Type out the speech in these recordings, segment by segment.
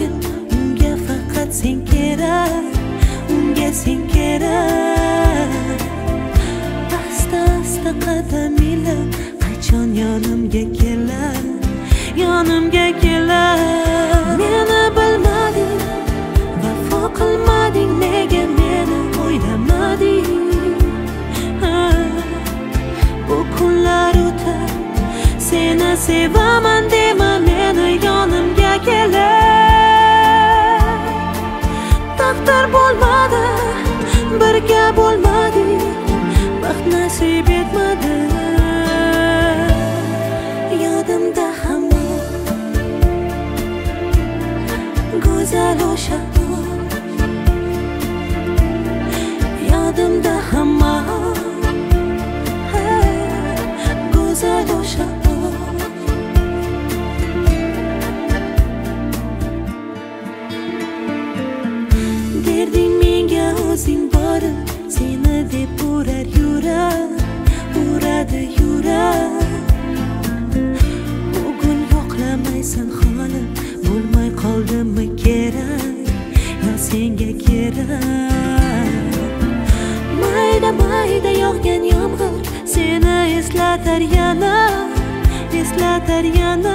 lekin unga faqat sen kerak, unga sen kerak. Asta asta qadam ilib qachon yonimga kelar, yonimga kelar. Meni bilmading, vafo qilmading, nega meni o'ylamading? Bu kunlar o'tib seni sevaman dema, meni yonimga kelar. Taqdir bo'lmadi, birga bo'lmadik, baxt nasib etmadi. Yodimda hamon go'zal o'sha, yodimda hamon go'zal o'sha. Derding menga o'zing borib, seni deb urar yurak, uradi yurak. Bugun yo'qlamaysan holim, bo'lmay qoldimmi kerak, yo senga kerak. Mayda mayda yog'gan yomg'ir seni eslatar yana, eslatar yana.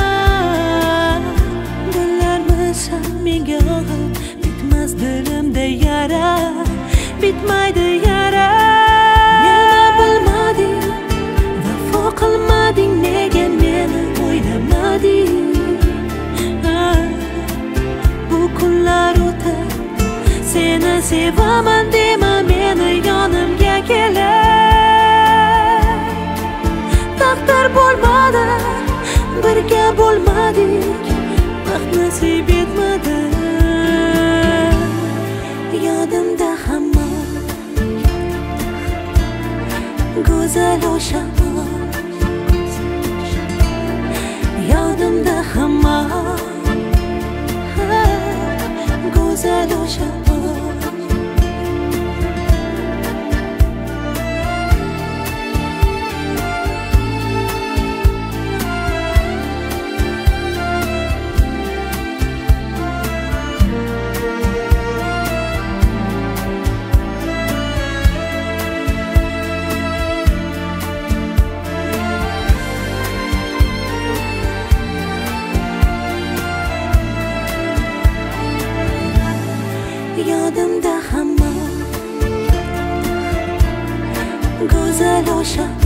Gullarmisan menga og'ir, bitmas dilimda yara, bitmaydi yara. Meni bilmading, vafo qilmading, nega meni o'ylamading? Bu kunlar o'tib seni sevaman dema, meni yonimga kelar. Taqdir bo'lmadi, birga bo'lmadik, baxt nasib etmadi. Yodimda hamon go'zal o'sha, yodimda hamon go'zal o'sha. Yodimda hamon go'zal o'sha.